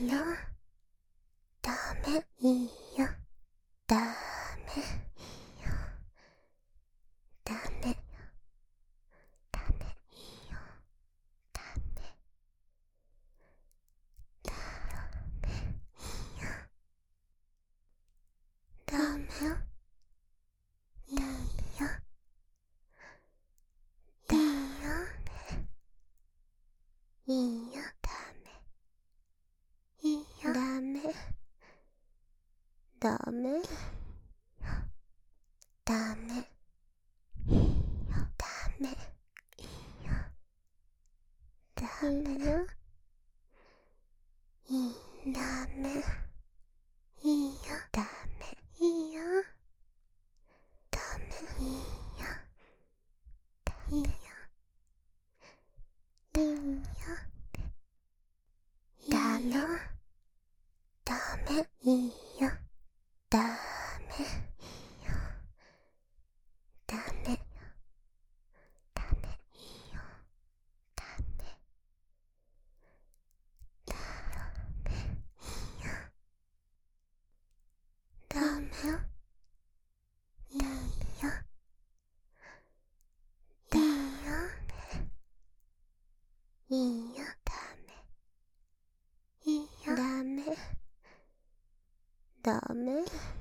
よ。ダメ。いいよ。ダメ。いいよ。ダメ。ダメ。いいよ。ダメ。ダメ。いいよ。ダメよ。いいよ。いいよ。いいよ。ダメ。いいよ。ダメ。ダメ。ダメ。いいよ。ダメ。いいよ。ダメよ。いい。ダメ。いいよ。ダメ。いいよ。ダメ。いいよ。いいよ。いいよ。ダメ。ダメ。いいよ。ダメ。いいよ。ダメ。ダメ。いいよ。ダメ。ダメ。いいよ。ダメよ。いいよ。いいよ。いいよ。ダメ。いいよ。ダメ。ダメ。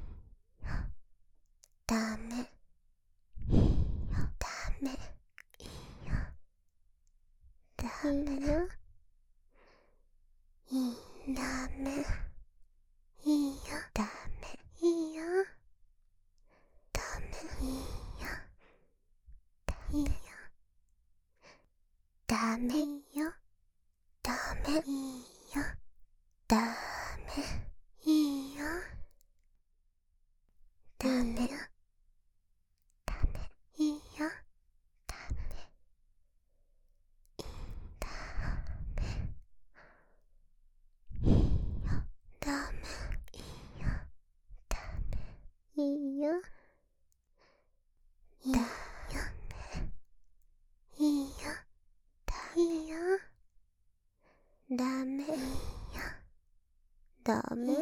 ダメ。いいよ。ダメ。いいよ。ダメよ。いい。ダメ。いいよ。ダメ。いいよ。ダメ。いいよ。いいよ。ダメよ。ダメ。いいよ。ダメ。いいよ。ダメよ。ダメ。いいよ。ダメ。ダメ。いいよ。ダメ。いいよ。ダメ。いいよ。いいよ。いいよ。いいよ。ダメ。いいよ。ダメ。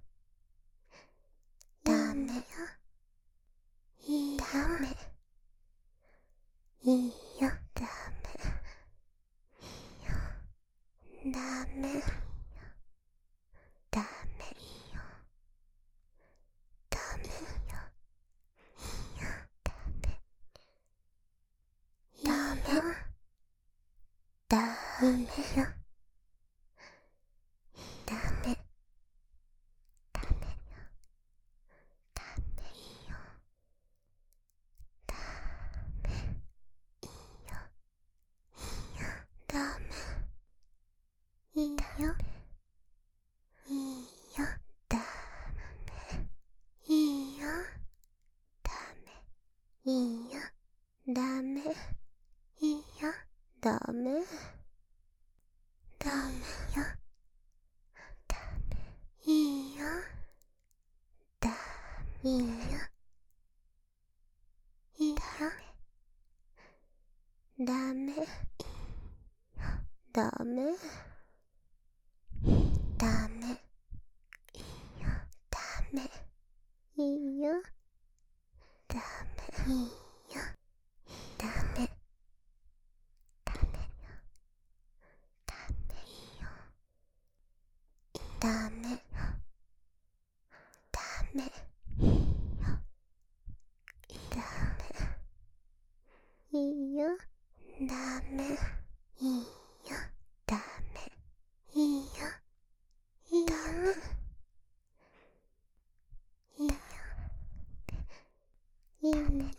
ダメよ。いいよ。いいよ。ダメ。いいよ。ダメ。ダメ。いいよ。ダメよ。いいよ。ダメ。ダメよ。ダメよ。ダメ。ダメよ。ダメ。いいよ。ダメ。いいよ。いいよ。ダメ。いいよ。いいよ。ダメ。いいよ。ダメ。いいよ。ダメ。いいよ。ダメ。ダメよ。ダメ。いいよ。ダメ。いいよ。いいよ。ダメ。ダメ。ダメ。いいよ。ダメ。いいよ。ダメ。いいよ。ダメ。ダメよ。ダメ。いいよ。ダメ。ダメ。いいよ。ダメ。いいよ。ダメ。いいよ。ダメ。いいよ。いいよ。いいよ。いいね。